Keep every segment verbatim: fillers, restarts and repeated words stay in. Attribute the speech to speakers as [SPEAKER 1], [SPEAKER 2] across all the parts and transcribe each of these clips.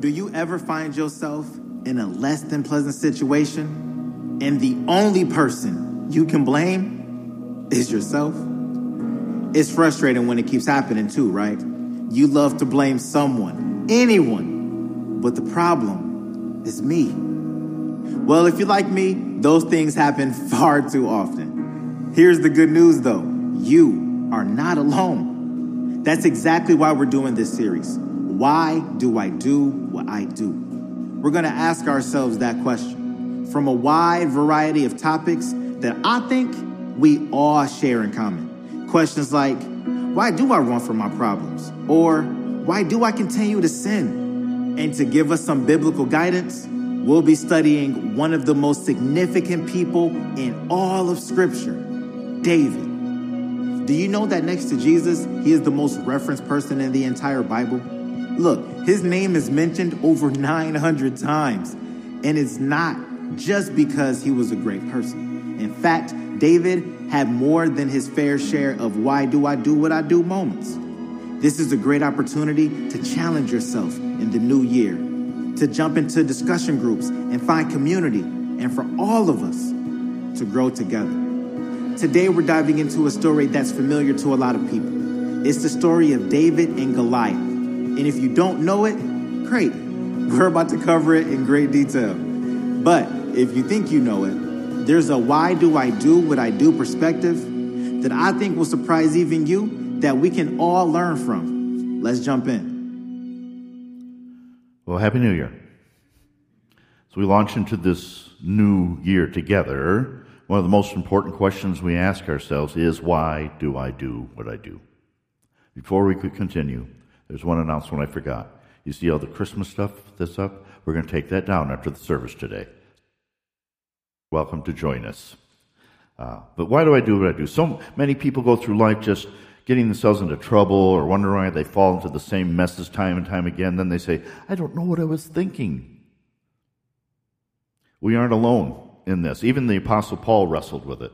[SPEAKER 1] Do you ever find yourself in a less than pleasant situation and the only person you can blame is yourself? It's frustrating when it keeps happening too, right? You love to blame someone, anyone, but the problem is me. Well, if you're like me, those things happen far too often. Here's the good news though, you are not alone. That's exactly why we're doing this series. Why do I do what I do? We're going to ask ourselves that question from a wide variety of topics that I think we all share in common. Questions like, why do I run from my problems? Or why do I continue to sin? And to give us some biblical guidance, we'll be studying one of the most significant people in all of Scripture, David. Do you know that next to Jesus, he is the most referenced person in the entire Bible? Look, his name is mentioned over nine hundred times, and it's not just because he was a great person. In fact, David had more than his fair share of why do I do what I do moments. This is a great opportunity to challenge yourself in the new year, to jump into discussion groups and find community, and for all of us to grow together. Today, we're diving into a story that's familiar to a lot of people. It's the story of David and Goliath. And if you don't know it, great. We're about to cover it in great detail. But if you think you know it, there's a why do I do what I do perspective that I think will surprise even you that we can all learn from. Let's jump in.
[SPEAKER 2] Well, Happy New Year. So we launch into this new year together. One of the most important questions we ask ourselves is, why do I do what I do? Before we could continue, there's one announcement I forgot. You see all the Christmas stuff that's up? We're going to take that down after the service today. Welcome to join us. Uh, but why do I do what I do? So many people go through life just getting themselves into trouble or wondering why they fall into the same messes time and time again. Then they say, I don't know what I was thinking. We aren't alone in this. Even the Apostle Paul wrestled with it.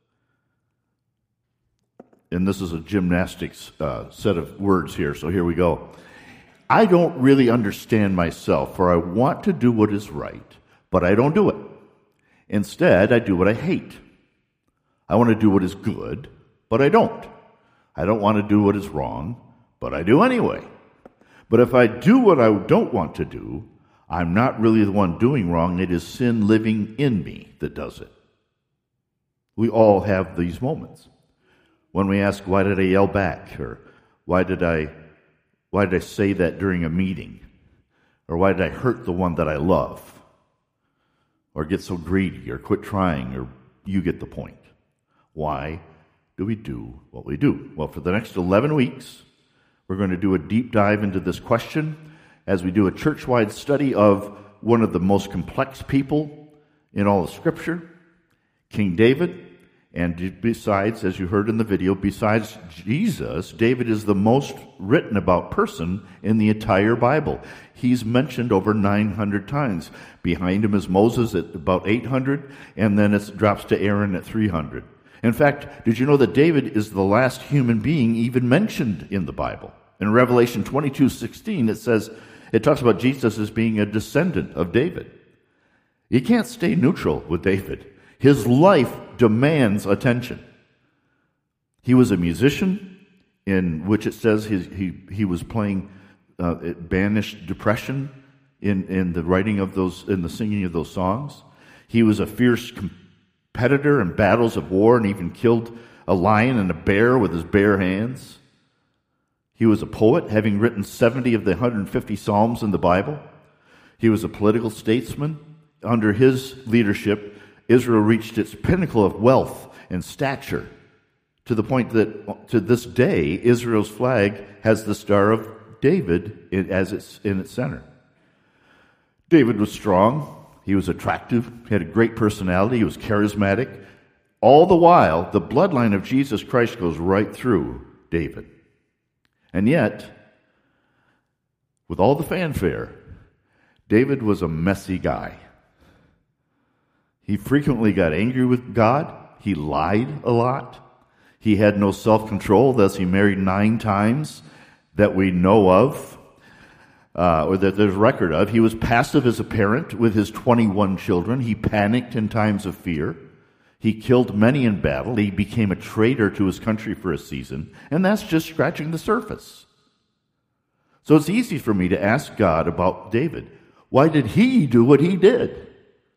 [SPEAKER 2] And this is a gymnastics uh, set of words here, so here we go. I don't really understand myself, for I want to do what is right, but I don't do it. Instead, I do what I hate. I want to do what is good, but I don't. I don't want to do what is wrong, but I do anyway. But if I do what I don't want to do, I'm not really the one doing wrong. It is sin living in me that does it. We all have these moments. When we ask, why did I yell back? Or why did I why did I say that during a meeting? Or why did I hurt the one that I love? Or get so greedy, or quit trying, or you get the point. Why do we do what we do? Well, for the next eleven weeks, we're going to do a deep dive into this question as we do a church-wide study of one of the most complex people in all of Scripture, King David. And besides, as you heard in the video, besides Jesus, David is the most written about person in the entire Bible. He's mentioned over nine hundred times. Behind him is Moses at about eight hundred, and then it drops to Aaron at three hundred. In fact, did you know that David is the last human being even mentioned in the Bible? In Revelation twenty-two sixteen, it says, it talks about Jesus as being a descendant of David. You can't stay neutral with David. His life demands attention. He was a musician, in which it says he he, he was playing, uh, it banished depression in, in the writing of those, in the singing of those songs. He was a fierce competitor in battles of war and even killed a lion and a bear with his bare hands. He was a poet, having written seventy of the one hundred fifty Psalms in the Bible. He was a political statesman. Under his leadership, Israel reached its pinnacle of wealth and stature to the point that to this day, Israel's flag has the Star of David as its in its center. David was strong. He was attractive. He had a great personality. He was charismatic. All the while, the bloodline of Jesus Christ goes right through David. And yet, with all the fanfare, David was a messy guy. He frequently got angry with God. He lied a lot. He had no self-control, thus he married nine times that we know of. uh, or that there's record of. He was passive as a parent with his twenty-one children. He panicked in times of fear. He killed many in battle. He became a traitor to his country for a season. And that's just scratching the surface. So it's easy for me to ask God about David. Why did he do what he did?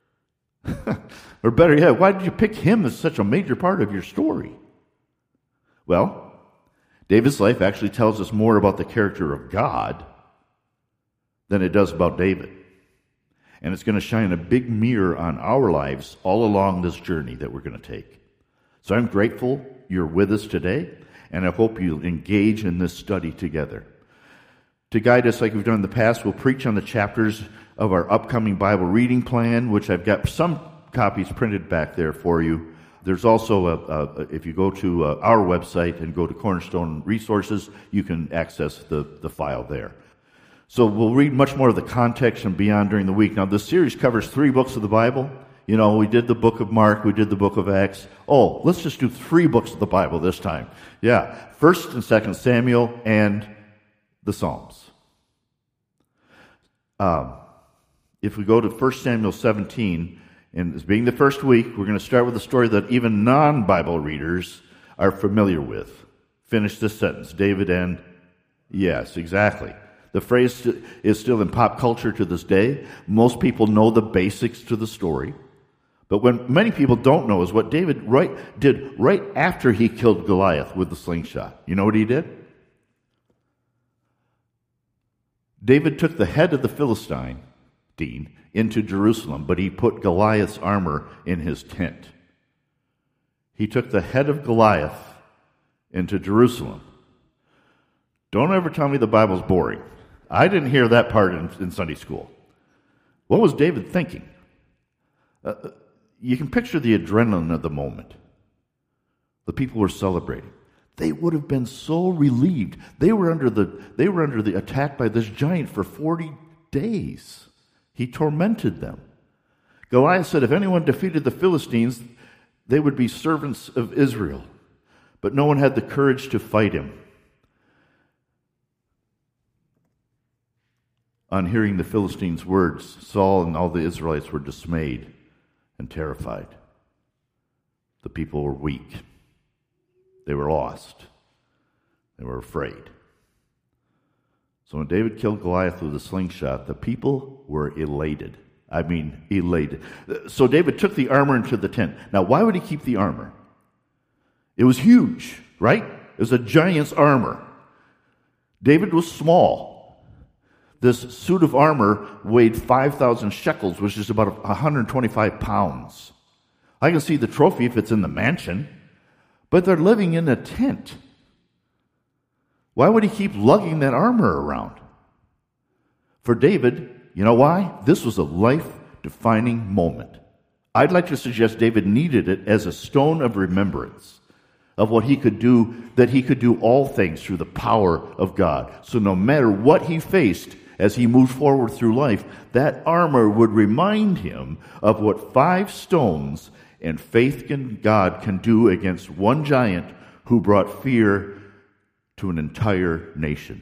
[SPEAKER 2] Or better yet, why did you pick him as such a major part of your story? Well, David's life actually tells us more about the character of God than it does about David. And it's going to shine a big mirror on our lives all along this journey that we're going to take. So I'm grateful you're with us today, and I hope you'll engage in this study together. To guide us like we've done in the past, we'll preach on the chapters of our upcoming Bible reading plan, which I've got some copies printed back there for you. There's also, a, a, if you go to uh, our website and go to Cornerstone Resources, you can access the, the file there. So we'll read much more of the context and beyond during the week. Now, this series covers three books of the Bible. You know, we did the book of Mark, we did the book of Acts. Oh, let's just do three books of the Bible this time. Yeah, First and Second Samuel and the Psalms. Um, if we go to First Samuel seventeen, and as being the first week, we're going to start with a story that even non-Bible readers are familiar with. Finish this sentence. David and... Yes, exactly. The phrase is still in pop culture to this day. Most people know the basics to the story. But what many people don't know is what David right, did right after he killed Goliath with the slingshot. You know what he did? David took the head of the Philistine Dean, into Jerusalem, but he put Goliath's armor in his tent. He took the head of Goliath into Jerusalem. Don't ever tell me the Bible's boring. I didn't hear that part in, in Sunday school. What was David thinking? Uh, you can picture the adrenaline of the moment. The people were celebrating. They would have been so relieved. They were under the they were under the attack by this giant for forty days. He tormented them. Goliath said if anyone defeated the Philistines, they would be servants of Israel. But no one had the courage to fight him. On hearing the Philistines' words, Saul and all the Israelites were dismayed and terrified. The people were weak. They were lost. They were afraid. So when David killed Goliath with a slingshot, the people were elated. I mean, elated. So David took the armor into the tent. Now, why would he keep the armor? It was huge, right? It was a giant's armor. David was small. This suit of armor weighed five thousand shekels, which is about one hundred twenty-five pounds. I can see the trophy if it's in the mansion, but they're living in a tent. Why would he keep lugging that armor around? For David, you know why? This was a life-defining moment. I'd like to suggest David needed it as a stone of remembrance of what he could do, that he could do all things through the power of God. So no matter what he faced as he moved forward through life, that armor would remind him of what five stones and faith in God can do against one giant who brought fear to an entire nation.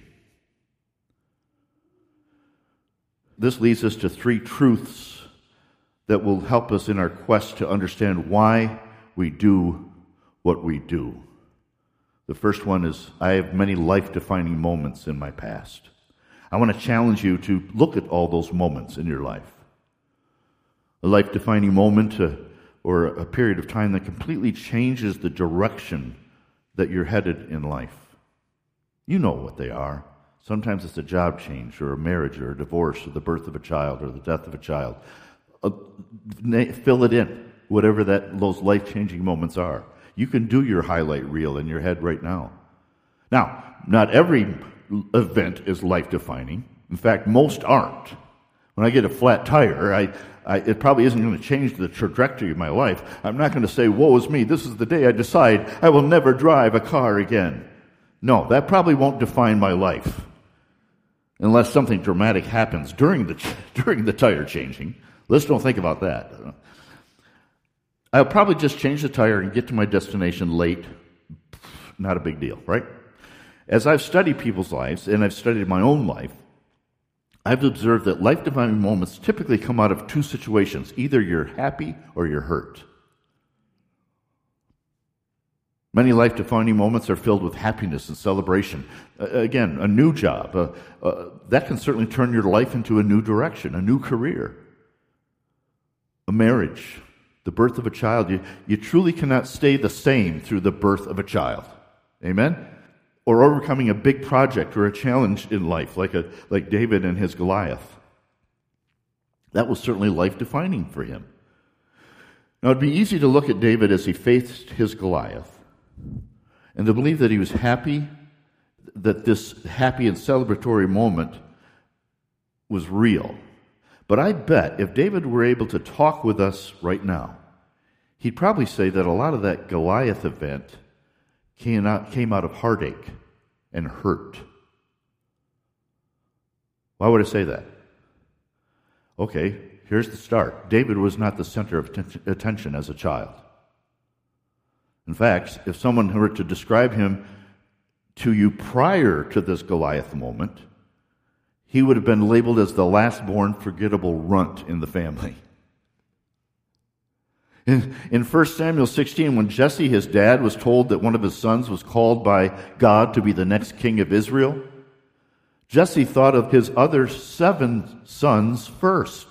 [SPEAKER 2] This leads us to three truths that will help us in our quest to understand why we do what we do. The first one is, I have many life-defining moments in my past. I want to challenge you to look at all those moments in your life. A life-defining moment uh, or a period of time that completely changes the direction that you're headed in life. You know what they are. Sometimes it's a job change or a marriage or a divorce or the birth of a child or the death of a child. Uh, na- fill it in, whatever that those life-changing moments are. You can do your highlight reel in your head right now. Now, not every event is life-defining. In fact, most aren't. When I get a flat tire, I, I, it probably isn't going to change the trajectory of my life. I'm not going to say, woe is me, this is the day I decide I will never drive a car again. No, that probably won't define my life unless something dramatic happens during the during the tire changing. Let's don't think about that. I'll probably just change the tire and get to my destination late. Not a big deal, right? As I've studied people's lives, and I've studied my own life, I've observed that life-defining moments typically come out of two situations. Either you're happy or you're hurt. Many life-defining moments are filled with happiness and celebration. Uh, again, a new job. Uh, uh, that can certainly turn your life into a new direction, a new career. A marriage, the birth of a child. You, you truly cannot stay the same through the birth of a child. Amen? Or overcoming a big project or a challenge in life, like a like David and his Goliath. That was certainly life-defining for him. Now, it'd be easy to look at David as he faced his Goliath and to believe that he was happy, that this happy and celebratory moment was real. But I bet if David were able to talk with us right now, he'd probably say that a lot of that Goliath event came out, came out of heartache and hurt. Why would I say that? Okay, here's the start. David was not the center of t- attention as a child. In fact, if someone were to describe him to you prior to this Goliath moment, he would have been labeled as the last-born forgettable runt in the family. In, in First Samuel sixteen, when Jesse, his dad, was told that one of his sons was called by God to be the next king of Israel, Jesse thought of his other seven sons first.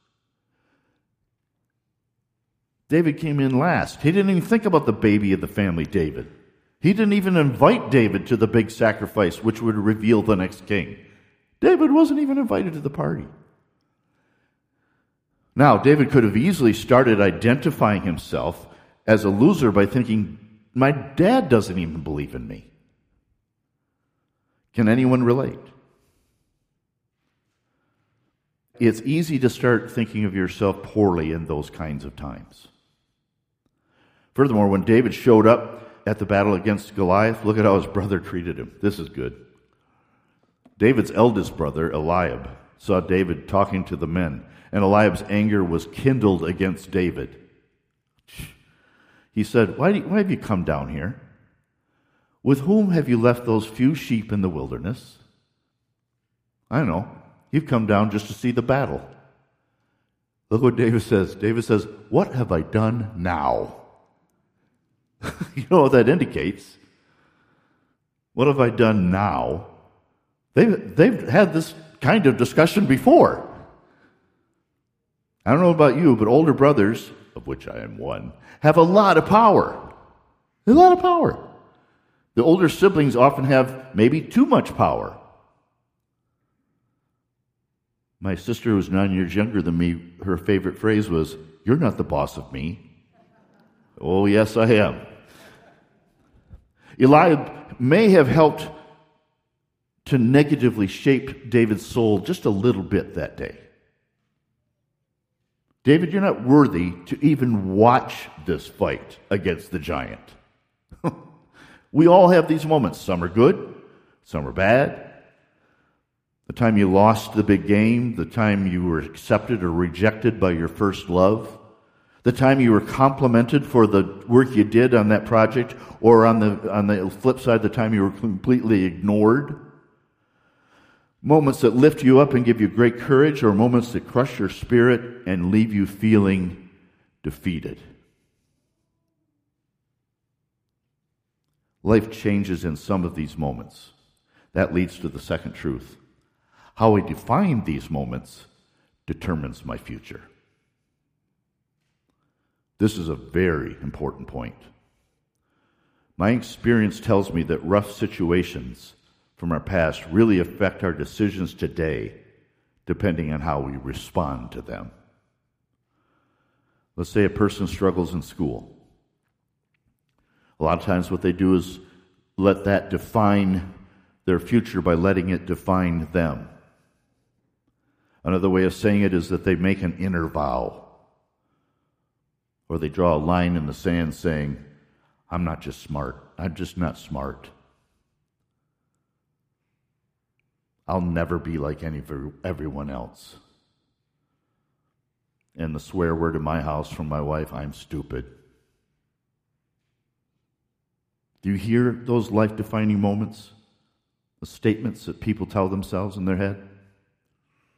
[SPEAKER 2] David came in last. He didn't even think about the baby of the family, David. He didn't even invite David to the big sacrifice, which would reveal the next king. David wasn't even invited to the party. Now, David could have easily started identifying himself as a loser by thinking, my dad doesn't even believe in me. Can anyone relate? It's easy to start thinking of yourself poorly in those kinds of times. Furthermore, when David showed up at the battle against Goliath, look at how his brother treated him. This is good. David's eldest brother, Eliab, saw David talking to the men, and Eliab's anger was kindled against David. He said, why, do you, why have you come down here? With whom have you left those few sheep in the wilderness? I don't know. You've come down just to see the battle. Look what David says. David says, what have I done now? You know what that indicates? What have I done now? They've, they've had this kind of discussion before. I don't know about you, but older brothers, of which I am one, have a lot of power. A lot of power. The older siblings often have maybe too much power. My sister, who's nine years younger than me, her favorite phrase was, "You're not the boss of me." Oh, yes, I am. Eliab may have helped to negatively shape David's soul just a little bit that day. David, you're not worthy to even watch this fight against the giant. We all have these moments. Some are good, some are bad. The time you lost the big game, the time you were accepted or rejected by your first love, the time you were complimented for the work you did on that project, or on the on the flip side, the time you were completely ignored. Moments that lift you up and give you great courage, or moments that crush your spirit and leave you feeling defeated. Life changes in some of these moments. That leads to the second truth. How I define these moments determines my future. This is a very important point. My experience tells me that rough situations from our past really affect our decisions today, depending on how we respond to them. Let's say a person struggles in school. A lot of times what they do is let that define their future by letting it define them. Another way of saying it is that they make an inner vow, or they draw a line in the sand saying, I'm not just smart, I'm just not smart. I'll never be like any everyone else. And the swear word in my house from my wife, I'm stupid. Do you hear those life-defining moments? The statements that people tell themselves in their head?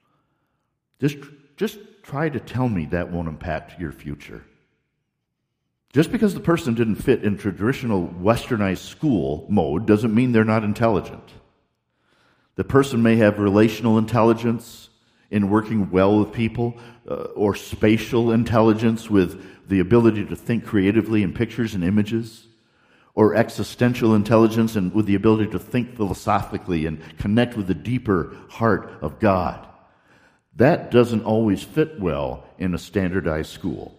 [SPEAKER 2] Just, just try to tell me that won't impact your future. Just because the person didn't fit in traditional westernized school mode doesn't mean they're not intelligent. The person may have relational intelligence in working well with people, uh, or spatial intelligence with the ability to think creatively in pictures and images, or existential intelligence and with the ability to think philosophically and connect with the deeper heart of God. That doesn't always fit well in a standardized school.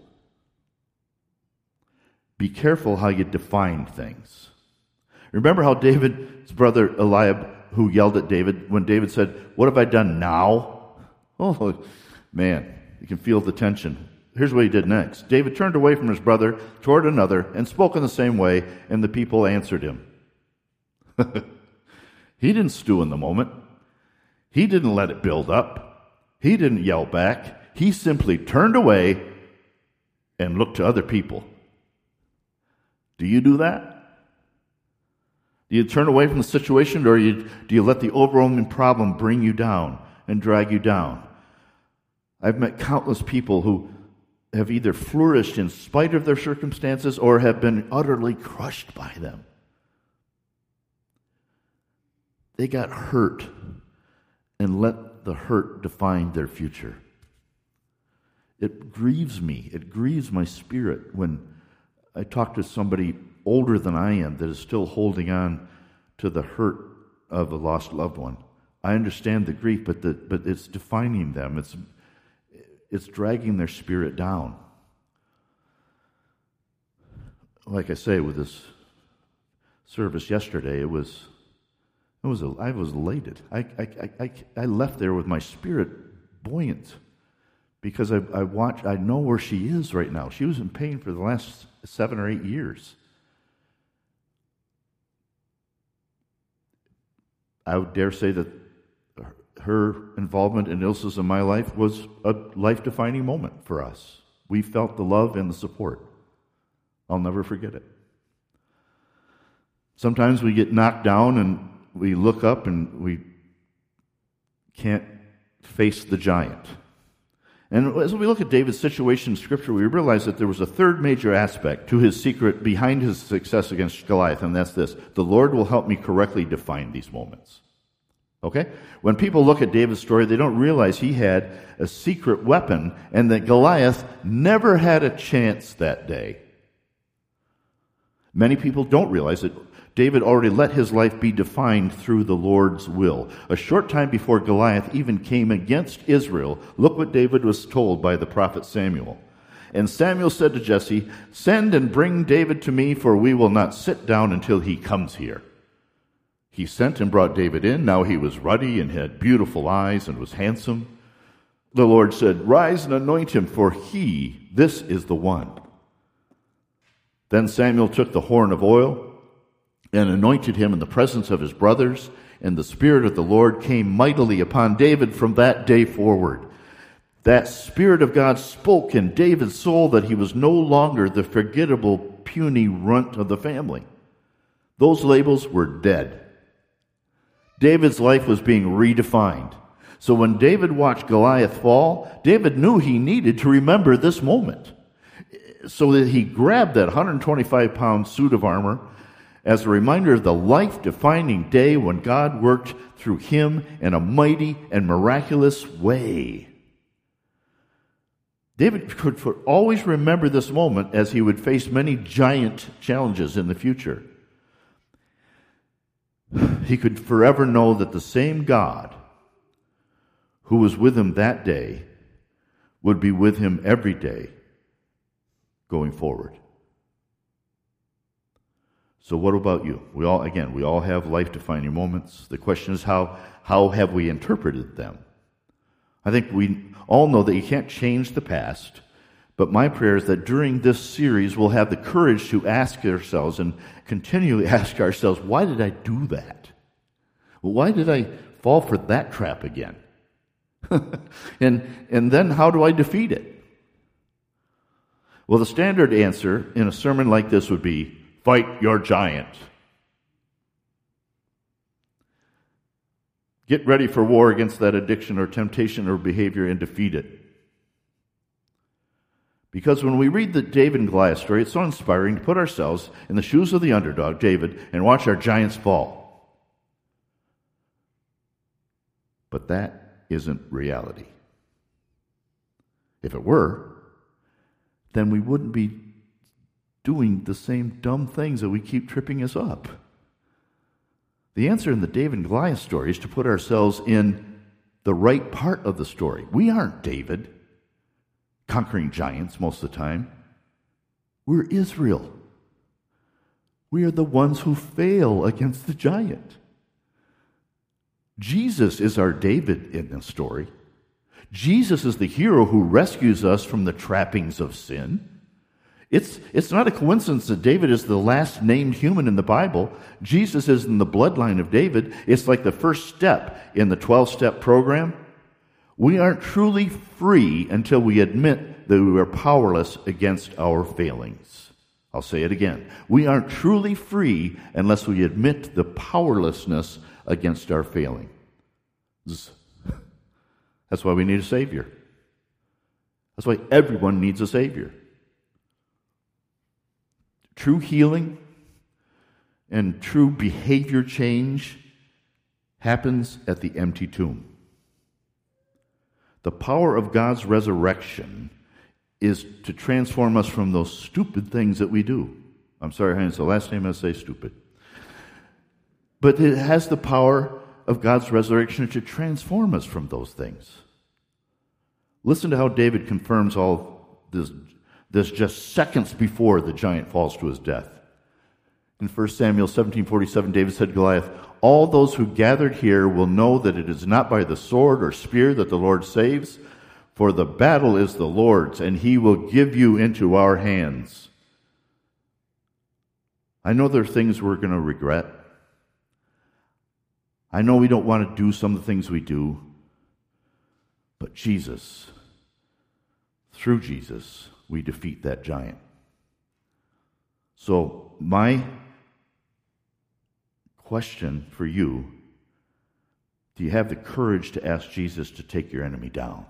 [SPEAKER 2] Be careful how you define things. Remember how David's brother Eliab, who yelled at David when David said, "What have I done now?" Oh, man, you can feel the tension. Here's what he did next. David turned away from his brother toward another and spoke in the same way, and the people answered him. He didn't stew in the moment. He didn't let it build up. He didn't yell back. He simply turned away and looked to other people. Do you do that? Do you turn away from the situation, or you, do you let the overwhelming problem bring you down and drag you down? I've met countless people who have either flourished in spite of their circumstances or have been utterly crushed by them. They got hurt and let the hurt define their future. It grieves me. It grieves my spirit when I talk to somebody older than I am that is still holding on to the hurt of a lost loved one. I understand the grief, but the, but it's defining them. It's it's dragging their spirit down. Like I say, with this service yesterday, it was it was a, I was elated. I I, I I left there with my spirit buoyant because I I watch I know where she is right now. She was in pain for the last seven or eight years. I would dare say that her involvement in Ilsa's and my life was a life-defining moment for us. We felt the love and the support. I'll never forget it. Sometimes we get knocked down and we look up and we can't face the giant. And as we look at David's situation in Scripture, we realize that there was a third major aspect to his secret behind his success against Goliath, and that's this: the Lord will help me correctly define these moments. Okay? When people look at David's story, they don't realize he had a secret weapon and that Goliath never had a chance that day. Many people don't realize that David already let his life be defined through the Lord's will. A short time before Goliath even came against Israel, look what David was told by the prophet Samuel. And Samuel said to Jesse, "Send and bring David to me, for we will not sit down until he comes here." He sent and brought David in. Now he was ruddy and had beautiful eyes and was handsome. The Lord said, "Rise and anoint him, for he, this is the one." Then Samuel took the horn of oil and anointed him in the presence of his brothers, and the Spirit of the Lord came mightily upon David from that day forward. That Spirit of God spoke in David's soul that he was no longer the forgettable, puny runt of the family. Those labels were dead. David's life was being redefined. So when David watched Goliath fall, David knew he needed to remember this moment. So that he grabbed that one hundred twenty-five pound suit of armor as a reminder of the life-defining day when God worked through him in a mighty and miraculous way. David could always remember this moment as he would face many giant challenges in the future. He could forever know that the same God who was with him that day would be with him every day going forward. So what about you? We all, again, we all have life-defining moments. The question is how, how have we interpreted them? I think we all know that you can't change the past, but my prayer is that during this series we'll have the courage to ask ourselves and continually ask ourselves, why did I do that? Why did I fall for that trap again? and and then how do I defeat it? Well, the standard answer in a sermon like this would be, fight your giant. Get ready for war against that addiction or temptation or behavior and defeat it. Because when we read the David and Goliath story, it's so inspiring to put ourselves in the shoes of the underdog, David, and watch our giants fall. But that isn't reality. If it were, then we wouldn't be doing the same dumb things that we keep tripping us up. The answer in the David and Goliath story is to put ourselves in the right part of the story. We aren't David, conquering giants most of the time. We're Israel. We are the ones who fail against the giant. Jesus is our David in this story. Jesus is the hero who rescues us from the trappings of sin. It's, it's not a coincidence that David is the last named human in the Bible. Jesus is in the bloodline of David. It's like the first step in the twelve-step program. We aren't truly free until we admit that we are powerless against our failings. I'll say it again. We aren't truly free unless we admit the powerlessness against our failings. That's why we need a Savior. That's why everyone needs a Savior. True healing and true behavior change happens at the empty tomb. The power of God's resurrection is to transform us from those stupid things that we do. I'm sorry, Heinz, the last time I say stupid. But it has the power of God's resurrection to transform us from those things. Listen to how David confirms all this, this just seconds before the giant falls to his death. In First Samuel seventeen forty-seven, David said to Goliath, "All those who gathered here will know that it is not by the sword or spear that the Lord saves, for the battle is the Lord's, and he will give you into our hands." I know there are things we're going to regret. I know we don't want to do some of the things we do. But Jesus, through Jesus, we defeat that giant. So my question for you, do you have the courage to ask Jesus to take your enemy down?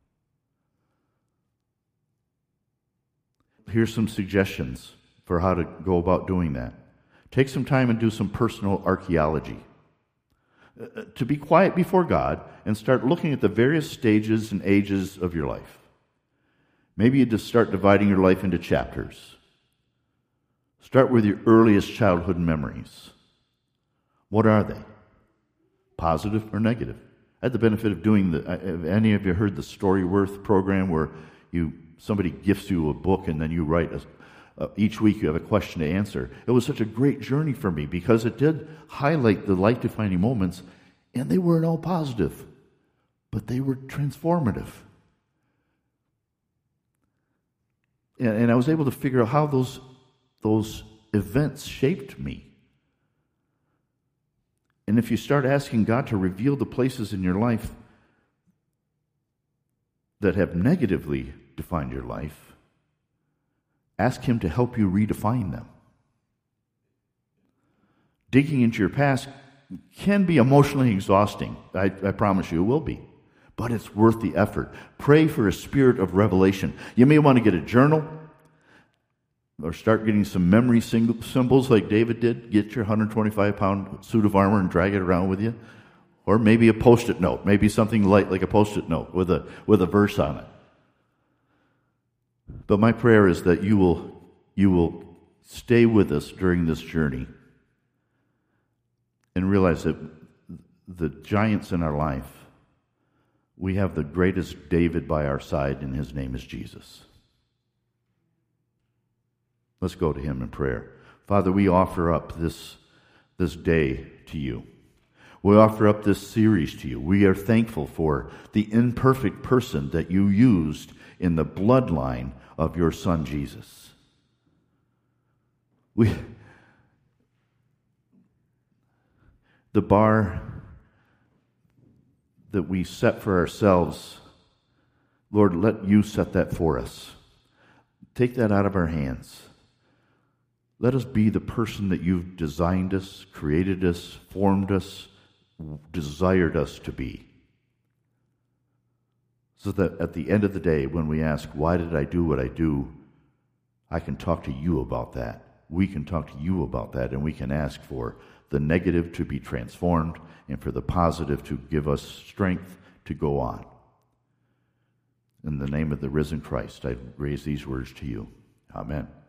[SPEAKER 2] Here's some suggestions for how to go about doing that. Take some time and do some personal archaeology. Uh, to be quiet before God and start looking at the various stages and ages of your life. Maybe you just start dividing your life into chapters. Start with your earliest childhood memories. What are they? Positive or negative? I had the benefit of doing the, have any of you heard the Storyworth program where you somebody gifts you a book and then you write, a, uh, each week you have a question to answer. It was such a great journey for me because it did highlight the life-defining moments, and they weren't all positive, but they were transformative. And, and I was able to figure out how those, those events shaped me. And if you start asking God to reveal the places in your life that have negatively defined your life, ask Him to help you redefine them. Digging into your past can be emotionally exhausting. I, I promise you it will be. But it's worth the effort. Pray for a spirit of revelation. You may want to get a journal or start getting some memory symbols like David did. Get your one hundred twenty-five pound suit of armor and drag it around with you. Or maybe a post-it note. Maybe something light like a post-it note with a, with a verse on it. But my prayer is that you will, you will stay with us during this journey and realize that the giants in our life, we have the greatest David by our side, and his name is Jesus. Let's go to him in prayer. Father, we offer up this, this day to you. We offer up this series to you. We are thankful for the imperfect person that you used in the bloodline of your Son, Jesus. We, the bar that we set for ourselves, Lord, let you set that for us. Take that out of our hands. Let us be the person that you've designed us, created us, formed us, desired us to be. So that at the end of the day, when we ask, why did I do what I do? I can talk to you about that. We can talk to you about that, and we can ask for the negative to be transformed and for the positive to give us strength to go on. In the name of the risen Christ, I raise these words to you. Amen.